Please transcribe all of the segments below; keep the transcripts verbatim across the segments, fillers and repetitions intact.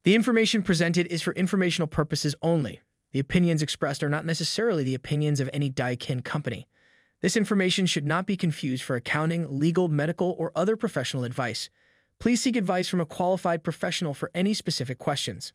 The information presented is for informational purposes only. The opinions expressed are not necessarily the opinions of any Daikin company. This information should not be confused for accounting, legal, medical, or other professional advice. Please seek advice from a qualified professional for any specific questions.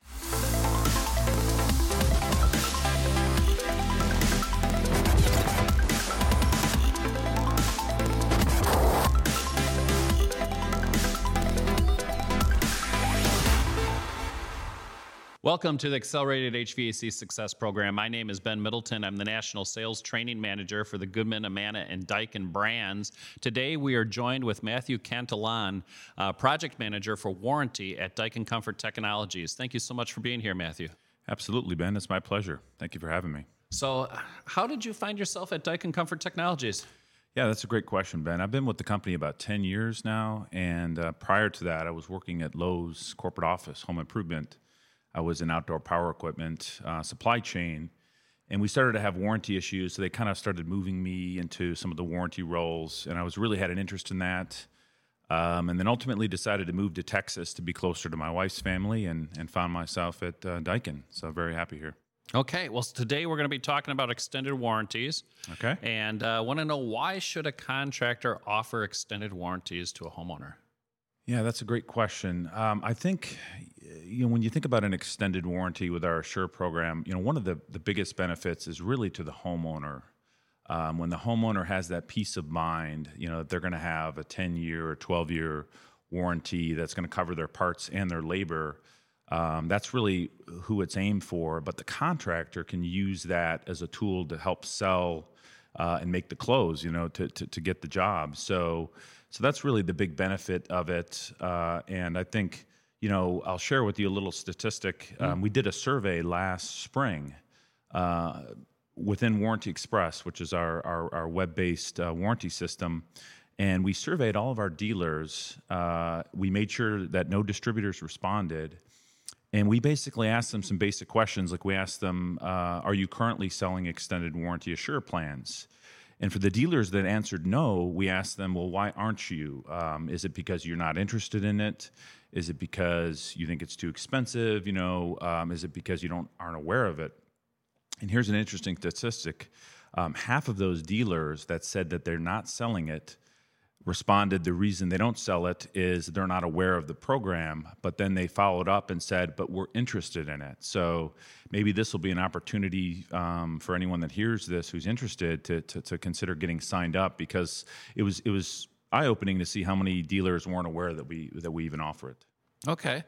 Welcome to the Accelerated H V A C Success Program. My name is Ben Middleton. I'm the National Sales Training Manager for the Goodman, Amana, and Daikin brands. Today, we are joined with Matthew Cantalan, uh, Project Manager for Warranty at Daikin Comfort Technologies. Thank you so much for being here, Matthew. Absolutely, Ben. It's my pleasure. Thank you for having me. So, how did you find yourself at Daikin Comfort Technologies? Yeah, that's a great question, Ben. I've been with the company about ten years now, and uh, prior to that, I was working at Lowe's corporate office, home improvement. I was in outdoor power equipment, uh, supply chain, and we started to have warranty issues, so they kind of started moving me into some of the warranty roles, and I was really had an interest in that, um, and then ultimately decided to move to Texas to be closer to my wife's family, and, and found myself at uh, Daikin, so very happy here. Okay, well, today we're going to be talking about extended warranties. Okay. And I uh, want to know, why should a contractor offer extended warranties to a homeowner? Yeah, that's a great question. Um, I think, you know, when you think about an extended warranty with our Assure program, you know, one of the, the biggest benefits is really to the homeowner. Um, when the homeowner has that peace of mind, you know, that they're going to have a ten-year or twelve-year warranty that's going to cover their parts and their labor, um, that's really who it's aimed for. But the contractor can use that as a tool to help sell uh, and make the close, you know, to, to, to get the job. So, so that's really the big benefit of it. Uh, and I think, you know, I'll share with you a little statistic. Um, we did a survey last spring uh, within Warranty Express, which is our, our, our web-based uh, warranty system. And we surveyed all of our dealers. Uh, we made sure that no distributors responded. And we basically asked them some basic questions. Like we asked them, uh, are you currently selling extended warranty Assure plans? And for the dealers that answered no, we asked them, well, why aren't you? Um, is it because you're not interested in it? Is it because you think it's too expensive? You know, um, is it because you don't aren't aware of it? And here's an interesting statistic. Um, half of those dealers that said that they're not selling it responded the reason they don't sell it is they're not aware of the program, but then they followed up and said, but we're interested in it. So maybe this will be an opportunity um, for anyone that hears this who's interested to, to to consider getting signed up, because it was it was eye-opening to see how many dealers weren't aware that we that we even offer it. Okay.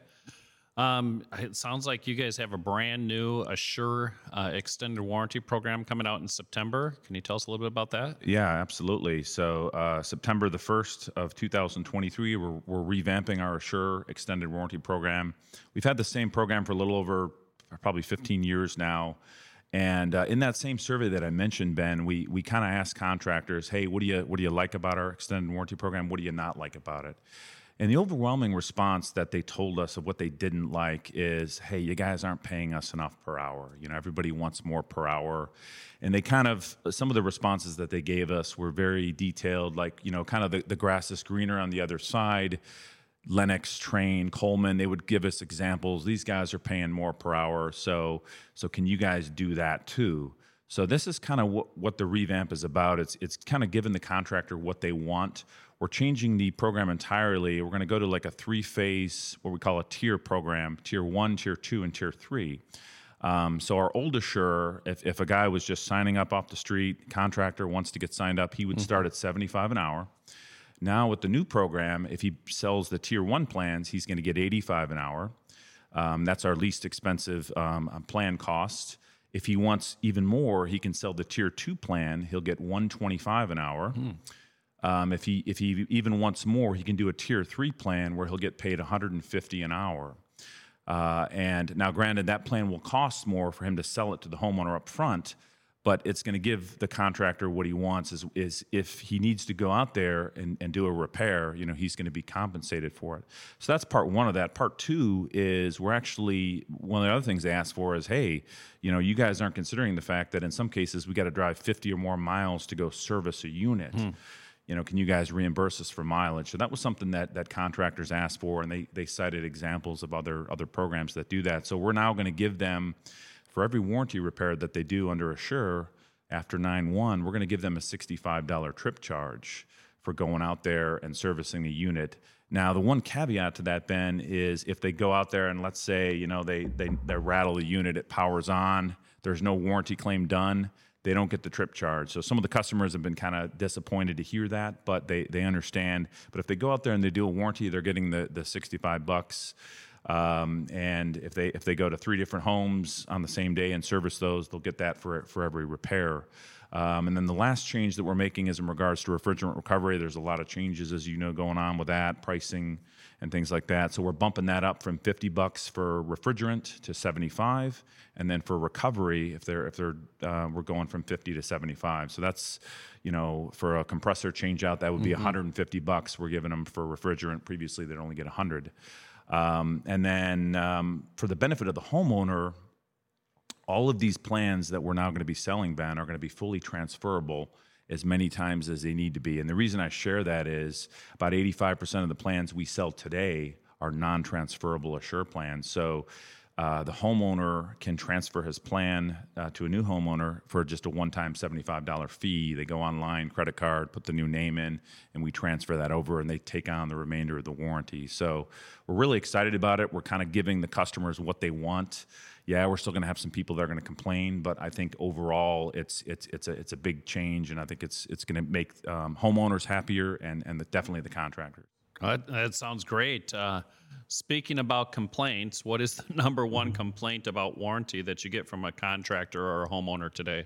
Um, it sounds like you guys have a brand new Assure uh, extended warranty program coming out in September. Can you tell us a little bit about that? Yeah, absolutely. So uh, September the first of two thousand twenty-three, we're, we're revamping our Assure extended warranty program. We've had the same program for a little over probably fifteen years now. And uh, in that same survey that I mentioned, Ben, we we kind of asked contractors, hey, what do you what do you like about our extended warranty program? What do you not like about it? And the overwhelming response that they told us of what they didn't like is, hey, you guys aren't paying us enough per hour. You know, everybody wants more per hour. And they kind of, some of the responses that they gave us were very detailed, like, you know, kind of the, the grass is greener on the other side. Lennox, Trane, Coleman, they would give us examples. These guys are paying more per hour. So, so can you guys do that too? So this is kind of what, what the revamp is about. It's it's kind of giving the contractor what they want. We're changing the program entirely. We're going to go to like a three-phase, what we call a tier program, tier one, tier two, and tier three. Um, so our old Assure, if, if a guy was just signing up off the street, contractor wants to get signed up, he would mm-hmm. start at seventy-five an hour. Now with the new program, if he sells the tier one plans, he's going to get eighty-five an hour. Um, that's our least expensive um, plan cost. If he wants even more, he can sell the tier two plan. He'll get one hundred twenty-five an hour. Mm. Um, if he if he even wants more, he can do a tier three plan where he'll get paid one hundred fifty an hour. Uh, and now, granted, that plan will cost more for him to sell it to the homeowner up front, but it's going to give the contractor what he wants. Is is if he needs to go out there and, and do a repair, you know, he's going to be compensated for it. So that's part one of that. Part two is we're actually, one of the other things they ask for is, hey, you know, you guys aren't considering the fact that in some cases we got to drive fifty or more miles to go service a unit. Hmm. you know, can you guys reimburse us for mileage? So that was something that that contractors asked for, and they they cited examples of other other programs that do that. So we're now going to give them, for every warranty repair that they do under Assure after nine one, we're going to give them a sixty-five dollars trip charge for going out there and servicing the unit. Now, the one caveat to that, Ben, is if they go out there and let's say, you know, they they, they rattle the unit, it powers on, there's no warranty claim done, they don't get the trip charge. So some of the customers have been kind of disappointed to hear that, but they they understand. But if they go out there and they do a warranty, they're getting the the sixty-five bucks. Um, and if they if they go to three different homes on the same day and service those, they'll get that for for every repair. Um, and then the last change that we're making is in regards to refrigerant recovery. There's a lot of changes, as you know, going on with that, pricing and things like that. So we're bumping that up from fifty bucks for refrigerant to seventy-five, and then for recovery, if they're if they're uh, we're going from fifty to seventy-five. So that's, you know, for a compressor change out, that would be mm-hmm. one hundred fifty bucks. We're giving them for refrigerant. Previously, they'd only get one hundred. Um, and then um, for the benefit of the homeowner, all of these plans that we're now going to be selling, Ben, are going to be fully transferable as many times as they need to be. And the reason I share that is about eighty-five percent of the plans we sell today are non-transferable Assure plans. So uh, the homeowner can transfer his plan uh, to a new homeowner for just a one-time seventy-five dollars fee. They go online, credit card, put the new name in, and we transfer that over, and they take on the remainder of the warranty. So we're really excited about it. We're kind of giving the customers what they want. Yeah, we're still going to have some people that are going to complain, but I think overall it's it's it's a it's a big change, and I think it's it's going to make um, homeowners happier and and the, definitely the contractors. Uh, that sounds great. Uh, speaking about complaints, what is the number one complaint about warranty that you get from a contractor or a homeowner today?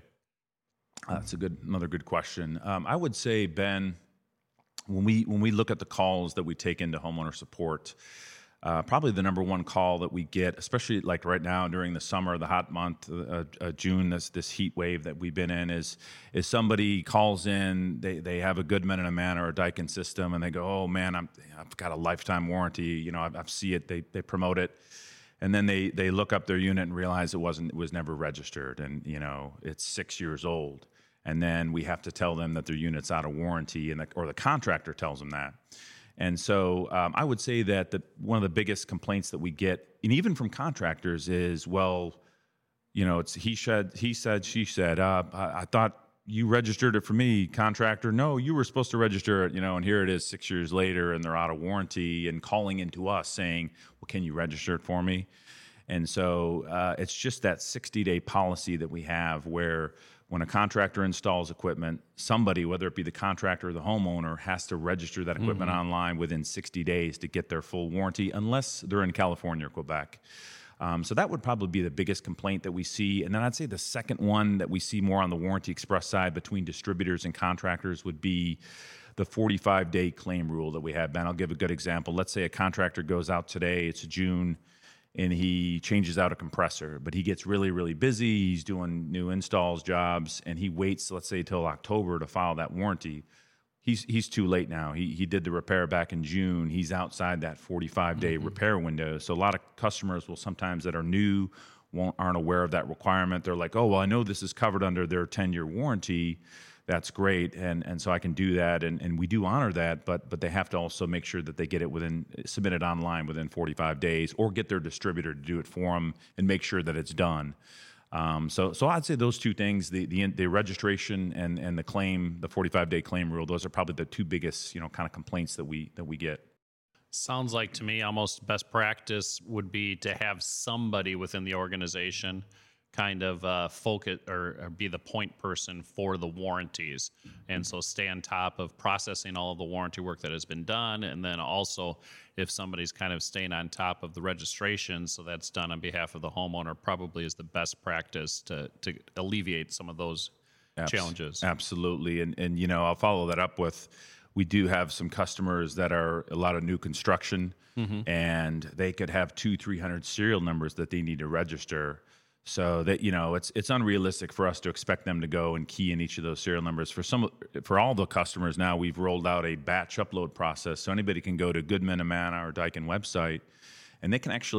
Uh, that's a good another good question. Um, I would say, Ben, when we when we look at the calls that we take into homeowner support. Uh, probably the number one call that we get, especially like right now during the summer, the hot month, uh, uh, June, this this heat wave that we've been in, is is somebody calls in, they they have a Goodman and Amana or a Daikin system, and they go, oh man, I'm I've got a lifetime warranty, you know, I, I see it, they they promote it, and then they they look up their unit and realize it wasn't it was never registered, and you know it's six years old, and then we have to tell them that their unit's out of warranty, and the, or the contractor tells them that. And so um, I would say that the, one of the biggest complaints that we get, and even from contractors, is, well, you know, it's he said, he said, she said, uh, I, I thought you registered it for me, contractor. No, you were supposed to register it, you know, and here it is six years later and they're out of warranty, and calling into us saying, well, can you register it for me? And so uh, it's just that sixty-day policy that we have where when a contractor installs equipment, somebody, whether it be the contractor or the homeowner, has to register that equipment mm-hmm. online within sixty days to get their full warranty, unless they're in California or Quebec. Um, so that would probably be the biggest complaint that we see. And then I'd say the second one that we see more on the Warranty Express side between distributors and contractors would be the forty-five day claim rule that we have. Ben, I'll give a good example. Let's say a contractor goes out today, it's June, and he changes out a compressor, but he gets really, really busy. He's doing new installs, jobs, and he waits, let's say, till October to file that warranty. He's he's too late now. He he did the repair back in June. He's outside that forty-five day mm-hmm. repair window. So a lot of customers will sometimes that are new won't aren't aware of that requirement. They're like, oh, well, I know this is covered under their ten year warranty. That's great, and and so I can do that, and, and we do honor that, but but they have to also make sure that they get it within, submit it online within forty-five days, or get their distributor to do it for them and make sure that it's done. Um, so so I'd say those two things, the the, the registration and, and the claim, the forty-five day claim rule, those are probably the two biggest, you know, kind of complaints that we that we get. Sounds like to me almost best practice would be to have somebody within the organization kind of uh, focus or, or be the point person for the warranties. And so stay on top of processing all of the warranty work that has been done. And then also if somebody's kind of staying on top of the registration, so that's done on behalf of the homeowner, probably is the best practice to, to alleviate some of those Abs- challenges. Absolutely. And, and, you know, I'll follow that up with, we do have some customers that are a lot of new construction mm-hmm. and they could have two, three hundred serial numbers that they need to register. So that, you know, it's it's unrealistic for us to expect them to go and key in each of those serial numbers. For some, for all the customers now, we've rolled out a batch upload process, so anybody can go to Goodman, Amana, or Daikin website, and they can actually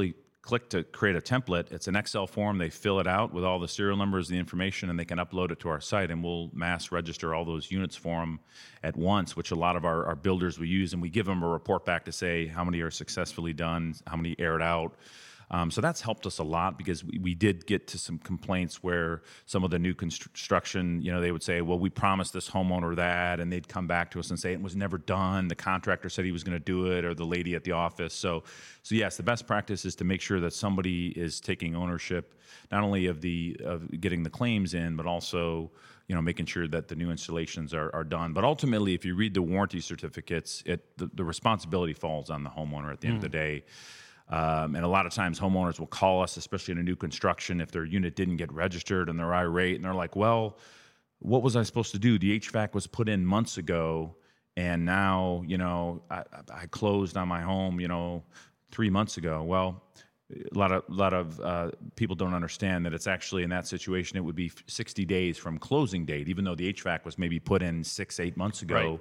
click to create a template. It's an Excel form. They fill it out with all the serial numbers, the information, and they can upload it to our site, and we'll mass register all those units for them at once, which a lot of our, our builders will use, and we give them a report back to say how many are successfully done, how many aired out. Um, so that's helped us a lot, because we, we did get to some complaints where some of the new construction, you know, they would say, well, we promised this homeowner that, and they'd come back to us and say it was never done. The contractor said he was going to do it, or the lady at the office. So, so yes, the best practice is to make sure that somebody is taking ownership, not only of the of getting the claims in, but also, you know, making sure that the new installations are, are done. But ultimately, if you read the warranty certificates, it the, the responsibility falls on the homeowner at the end mm. of the day. Um, and a lot of times homeowners will call us, especially in a new construction, if their unit didn't get registered, and they're irate, and they're like, well, what was I supposed to do? The H V A C was put in months ago, and now, you know, I, I closed on my home, you know, three months ago. Well, a lot of, lot of uh, people don't understand that it's actually, in that situation, it would be sixty days from closing date, even though the H V A C was maybe put in six, eight months ago. Right.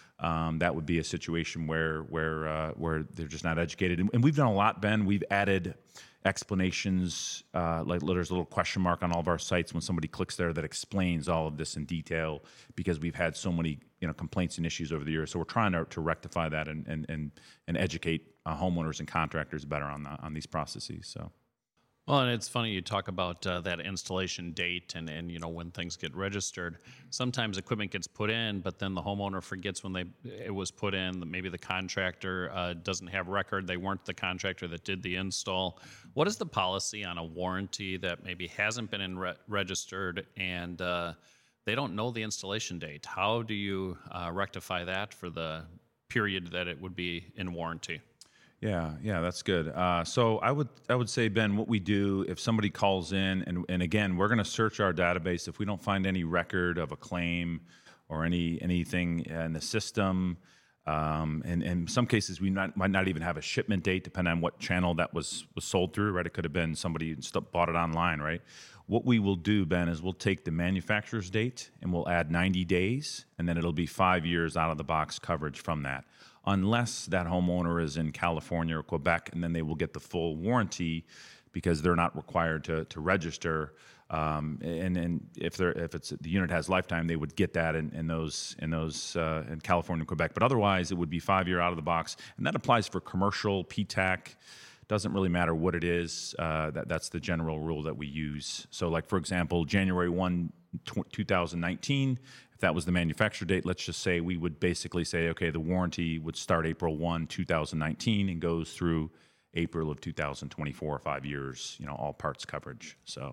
Um, that would be a situation where where uh, where they're just not educated, and, and we've done a lot, Ben. We've added explanations, uh, like there's a little question mark on all of our sites when somebody clicks there that explains all of this in detail, because we've had so many, you know, complaints and issues over the years. So we're trying to, to rectify that and and and, and educate uh, homeowners and contractors better on the, on these processes. So. Well, and it's funny you talk about uh, that installation date and, and, you know, when things get registered. Sometimes equipment gets put in, but then the homeowner forgets when they it was put in. Maybe the contractor uh, doesn't have record. They weren't the contractor that did the install. What is the policy on a warranty that maybe hasn't been in re- registered and uh, they don't know the installation date? How do you uh, rectify that for the period that it would be in warranty? Yeah, yeah, that's good. Uh, so I would I would say, Ben, what we do if somebody calls in, and, and again, we're going to search our database. If we don't find any record of a claim or any anything in the system, um, and, and in some cases we not, might not even have a shipment date, depending on what channel that was, was sold through, right? It could have been somebody st- bought it online, right? What we will do, Ben, is we'll take the manufacturer's date and we'll add ninety days, and then it'll be five years out of the box coverage from that. Unless that homeowner is in California or Quebec, and then they will get the full warranty because they're not required to to register. Um, and and if they're if it's the unit has lifetime, they would get that in, in those in those uh, in California and Quebec. But otherwise, it would be five year out of the box, and that applies for commercial P TAC. Doesn't really matter what it is. Uh, that that's the general rule that we use. So, like for example, January first, two thousand nineteen. If that was the manufacturer date, let's just say we would basically say, okay, the warranty would start April first, two thousand nineteen and goes through April of two thousand twenty-four, five years, you know, all parts coverage. So,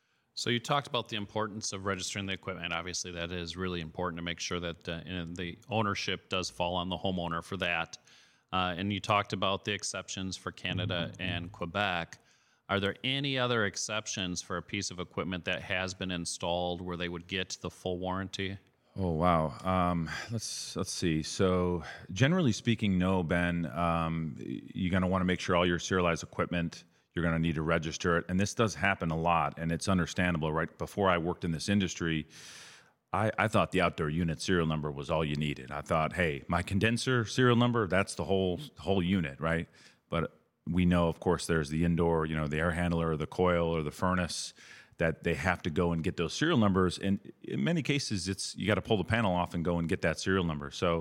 so you talked about the importance of registering the equipment. Obviously, that is really important to make sure that uh, the ownership does fall on the homeowner for that. Uh, and you talked about the exceptions for Canada mm-hmm. and Quebec. Are there any other exceptions for a piece of equipment that has been installed where they would get the full warranty? Oh, wow. Um, let's let's see. So generally speaking, no, Ben. Um, you're going to want to make sure all your serialized equipment, you're going to need to register it. And this does happen a lot, and it's understandable, right? Before I worked in this industry, I, I thought the outdoor unit serial number was all you needed. I thought, hey, my condenser serial number, that's the whole whole unit, right? But we know, of course, there's the indoor, you know, the air handler or the coil or the furnace, that they have to go and get those serial numbers. And in many cases, it's you got to pull the panel off and go and get that serial number. So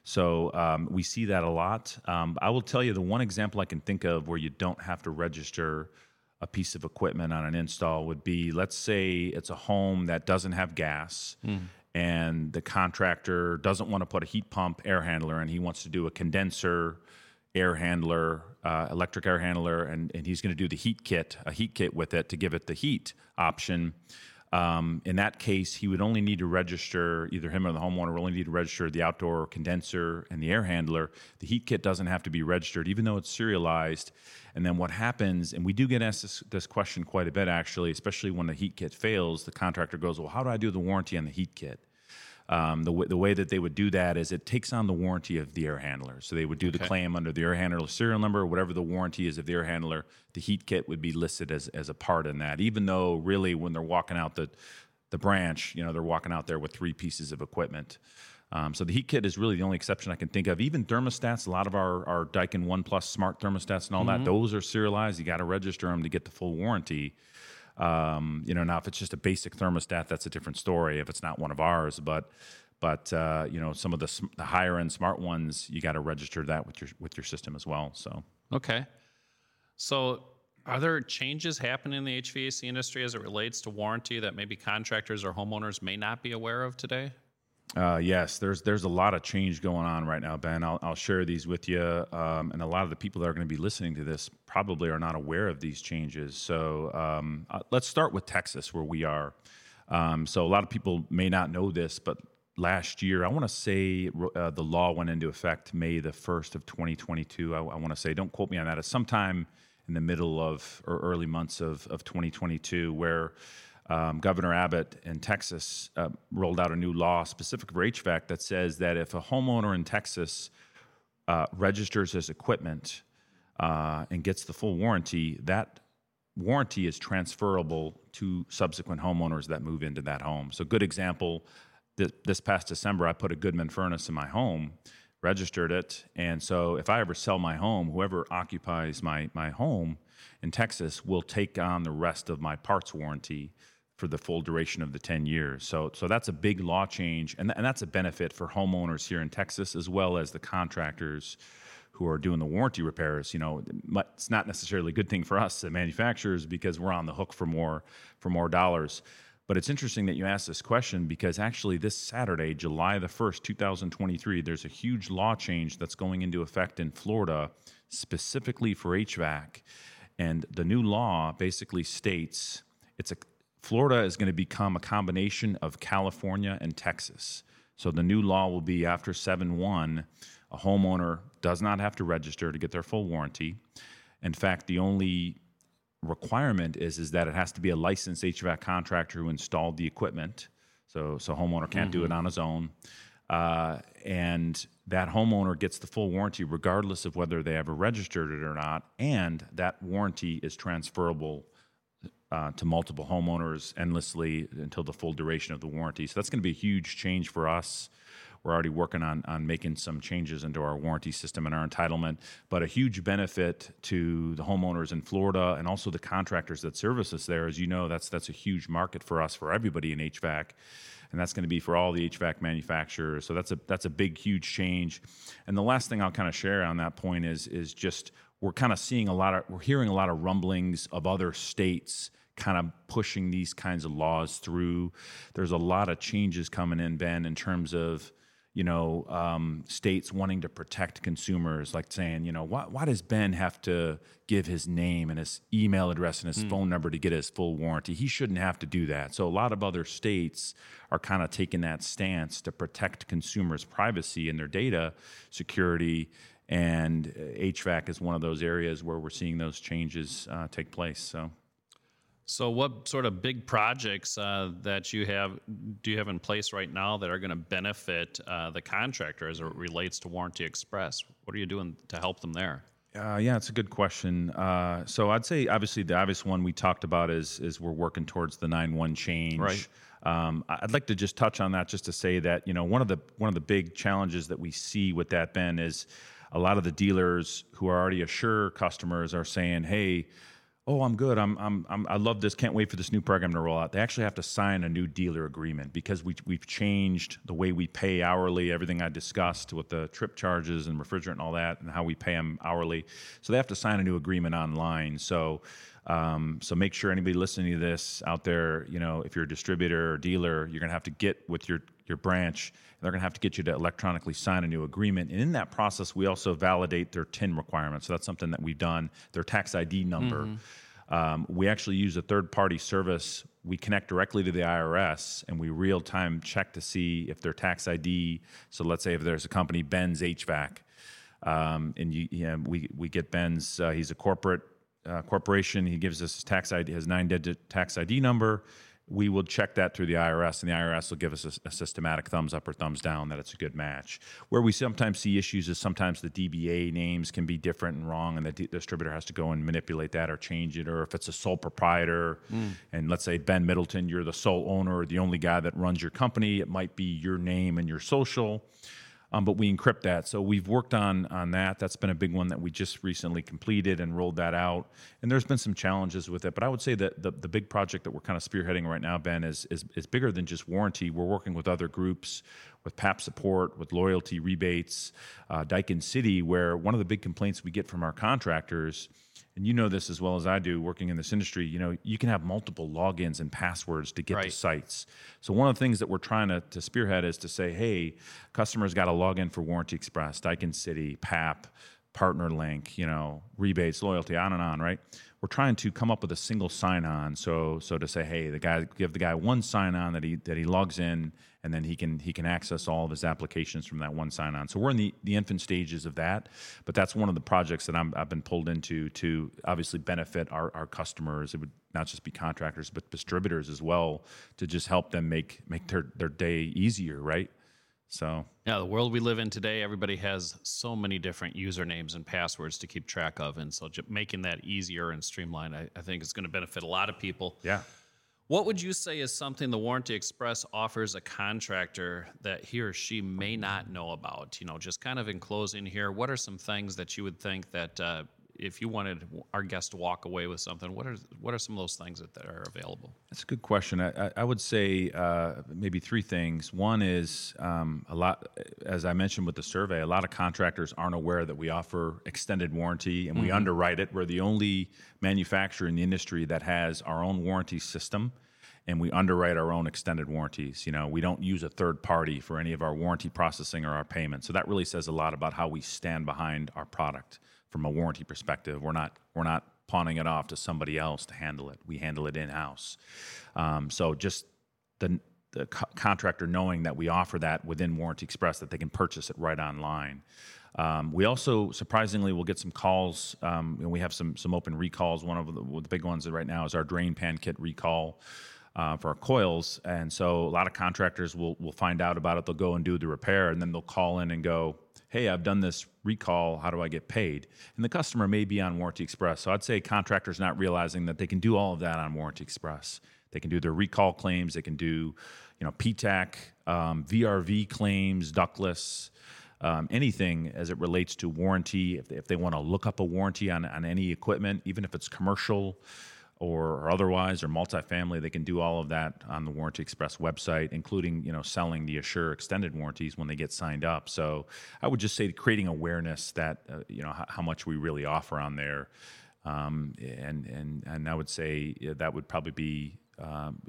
so um, we see that a lot. Um, I will tell you the one example I can think of where you don't have to register a piece of equipment on an install would be, let's say it's a home that doesn't have gas mm. and the contractor doesn't want to put a heat pump air handler, and he wants to do a condenser air handler, uh, electric air handler, and, and he's going to do the heat kit, a heat kit with it to give it the heat option. Um, in that case, he would only need to register, either him or the homeowner will only need to register the outdoor condenser and the air handler. The heat kit doesn't have to be registered, even though it's serialized. And then what happens, and we do get asked this, this question quite a bit actually, especially when the heat kit fails, the contractor goes, well, how do I do the warranty on the heat kit? Um, the, w- the way that they would do that is it takes on the warranty of the air handler. So they would do okay. the claim under the air handler serial number, whatever the warranty is of the air handler. The heat kit would be listed as as a part in that, even though really when they're walking out the the branch, you know, they're walking out there with three pieces of equipment. Um, so the heat kit is really the only exception I can think of. Even thermostats, a lot of our, our Daikin One Plus smart thermostats and all mm-hmm. that, those are serialized. You got to register them to get the full warranty. Um, you know, now if it's just a basic thermostat, that's a different story. If it's not one of ours, but but uh, you know, some of the, the higher end smart ones, you got to register that with your with your system as well. So okay, so. Are there changes happening in the H V A C industry as it relates to warranty that maybe contractors or homeowners may not be aware of today? Uh, yes, there's there's a lot of change going on right now, Ben. I'll, I'll share these with you, um, and a lot of the people that are going to be listening to this probably are not aware of these changes. So um, uh, let's start with Texas, where we are. Um, so a lot of people may not know this, but last year, I want to say uh, the law went into effect May the first of twenty twenty-two. I, I want to say, don't quote me on that. It's sometime in the middle of or early months of, of twenty twenty-two, where um, Governor Abbott in Texas uh, rolled out a new law specific for H V A C that says that if a homeowner in Texas uh, registers as equipment uh, and gets the full warranty, that warranty is transferable to subsequent homeowners that move into that home. So good example, th- this past December, I put a Goodman furnace in my home, registered it, and so if I ever sell my home, whoever occupies my my home in Texas will take on the rest of my parts warranty for the full duration of the ten years. So so that's a big law change, and, th- and that's a benefit for homeowners here in Texas as well as the contractors who are doing the warranty repairs. You know, it's not necessarily a good thing for us, the manufacturers, because we're on the hook for more for more dollars. But it's interesting that you asked this question, because actually this Saturday, July the first, two thousand twenty-three, there's a huge law change that's going into effect in Florida specifically for H V A C. And the new law basically states it's a Florida is going to become a combination of California and Texas. So the new law will be after seven one, a homeowner does not have to register to get their full warranty. In fact, the only requirement is is that it has to be a licensed H V A C contractor who installed the equipment. So so homeowner can't mm-hmm. do it on his own. Uh, and that homeowner gets the full warranty regardless of whether they ever registered it or not. And that warranty is transferable uh, to multiple homeowners endlessly until the full duration of the warranty. So that's going to be a huge change for us. We're already working on, on making some changes into our warranty system and our entitlement, but a huge benefit to the homeowners in Florida and also the contractors that service us there. As you know, that's that's a huge market for us, for everybody in H V A C, and that's going to be for all the H V A C manufacturers. So that's a that's a big, huge change. And the last thing I'll kind of share on that point is is just we're kind of seeing a lot of, we're hearing a lot of rumblings of other states kind of pushing these kinds of laws through. There's a lot of changes coming in, Ben, in terms of, you know, um, states wanting to protect consumers, like saying, you know, why, why does Ben have to give his name and his email address and his mm. phone number to get his full warranty? He shouldn't have to do that. So a lot of other states are kind of taking that stance to protect consumers' privacy and their data security. And H V A C is one of those areas where we're seeing those changes uh, take place. So. So what sort of big projects uh, that you have, do you have in place right now that are going to benefit uh, the contractor as it relates to Warranty Express? What are you doing to help them there? Uh, yeah, it's a good question. Uh, so I'd say obviously the obvious one we talked about is is we're working towards the nine one change. Right. Um, I'd like to just touch on that just to say that, you know, one of the one of the big challenges that we see with that, Ben, is a lot of the dealers who are already Assure customers are saying, hey, oh, I'm good. I'm, I'm, I'm, I love this. Can't wait for this new program to roll out. They actually have to sign a new dealer agreement because we, we've changed the way we pay hourly, everything I discussed with the trip charges and refrigerant and all that, and how we pay them hourly. So they have to sign a new agreement online. So, um, so make sure anybody listening to this out there, you know, if you're a distributor or dealer, you're going to have to get with your, your branch. They're going to have to get you to electronically sign a new agreement. And in that process, we also validate their T I N requirements. So that's something that we've done, their tax I D number. Mm-hmm. Um, we actually use a third-party service. We connect directly to the I R S, and we real-time check to see if their tax I D, so let's say if there's a company, Ben's H V A C, um, and you, you know, we, we get Ben's, uh, he's a corporate uh, corporation. He gives us his tax I D, his nine-digit tax I D number. we will check that through the I R S, and the I R S will give us a, a systematic thumbs up or thumbs down that it's a good match. Where we sometimes see issues is sometimes the D B A names can be different and wrong, and the d- distributor has to go and manipulate that or change it. Or if it's a sole proprietor, mm. and let's say Ben Middleton, you're the sole owner or the only guy that runs your company, it might be your name and your social. Um, but we encrypt that. So we've worked on on that. That's been a big one that we just recently completed and rolled that out. And there's been some challenges with it. But I would say that the, the big project that we're kind of spearheading right now, Ben, is, is is bigger than just warranty. We're working with other groups, with P A P support, with loyalty rebates, uh, Daikin City, where one of the big complaints we get from our contractors, and you know this as well as I do working in this industry, you know, you can have multiple logins and passwords to get right. to sites. So one of the things that we're trying to, to spearhead is to say, hey, customers got to log in for Warranty Express, Daikin City, P A P, Partner Link, you know, rebates, loyalty, on and on, right? We're trying to come up with a single sign-on. So so to say, hey, the guy give the guy one sign-on that he that he logs in, and then he can he can access all of his applications from that one sign-on. So we're in the, the infant stages of that, but that's one of the projects that I'm, I've been pulled into to obviously benefit our, our customers. It would not just be contractors, but distributors as well, to just help them make make their, their day easier, right? So yeah, the world we live in today, everybody has so many different usernames and passwords to keep track of, and so just making that easier and streamlined, I, I think is going to benefit a lot of people. Yeah. What would you say is something the Warranty Express offers a contractor that he or she may not know about? You know, just kind of in closing here, what are some things that you would think that uh, if you wanted our guests to walk away with something, what are what are some of those things that, that are available? That's a good question. I, I would say uh, maybe three things. One is um, a lot, as I mentioned with the survey, a lot of contractors aren't aware that we offer extended warranty and mm-hmm. we underwrite it. We're the only manufacturer in the industry that has our own warranty system, and we underwrite our own extended warranties. You know, we don't use a third party for any of our warranty processing or our payments. So that really says a lot about how we stand behind our product from a warranty perspective. We're not we're not pawning it off to somebody else to handle it. We handle it in-house. Um, so just the the co- contractor knowing that we offer that within Warranty Express, that they can purchase it right online. Um, we also, surprisingly, will get some calls, um, and we have some some open recalls. One of the, the big ones right now is our drain pan kit recall uh, for our coils. And so a lot of contractors will will find out about it. They'll go and do the repair, and then they'll call in and go, hey, I've done this recall, how do I get paid? And the customer may be on Warranty Express. So I'd say contractors not realizing that they can do all of that on Warranty Express. They can do their recall claims, they can do, you know, P TAC, um, V R V claims, ductless, um, anything as it relates to warranty. If they, if they want to look up a warranty on, on any equipment, even if it's commercial or, or otherwise, or multifamily, they can do all of that on the Warranty Express website, including, you know, selling the Assure extended warranties when they get signed up. So I would just say creating awareness that, uh, you know, how, how much we really offer on there. Um, and, and, and I would say that would probably be um,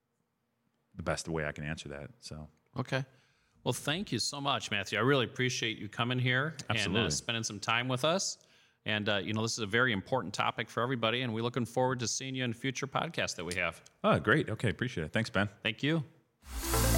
the best way I can answer that. So, okay. Well, thank you so much, Matthew. I really appreciate you coming here Absolutely. and uh, spending some time with us. And, uh, you know, this is a very important topic for everybody, and we're looking forward to seeing you in future podcasts that we have. Oh, great. Okay, appreciate it. Thanks, Ben. Thank you.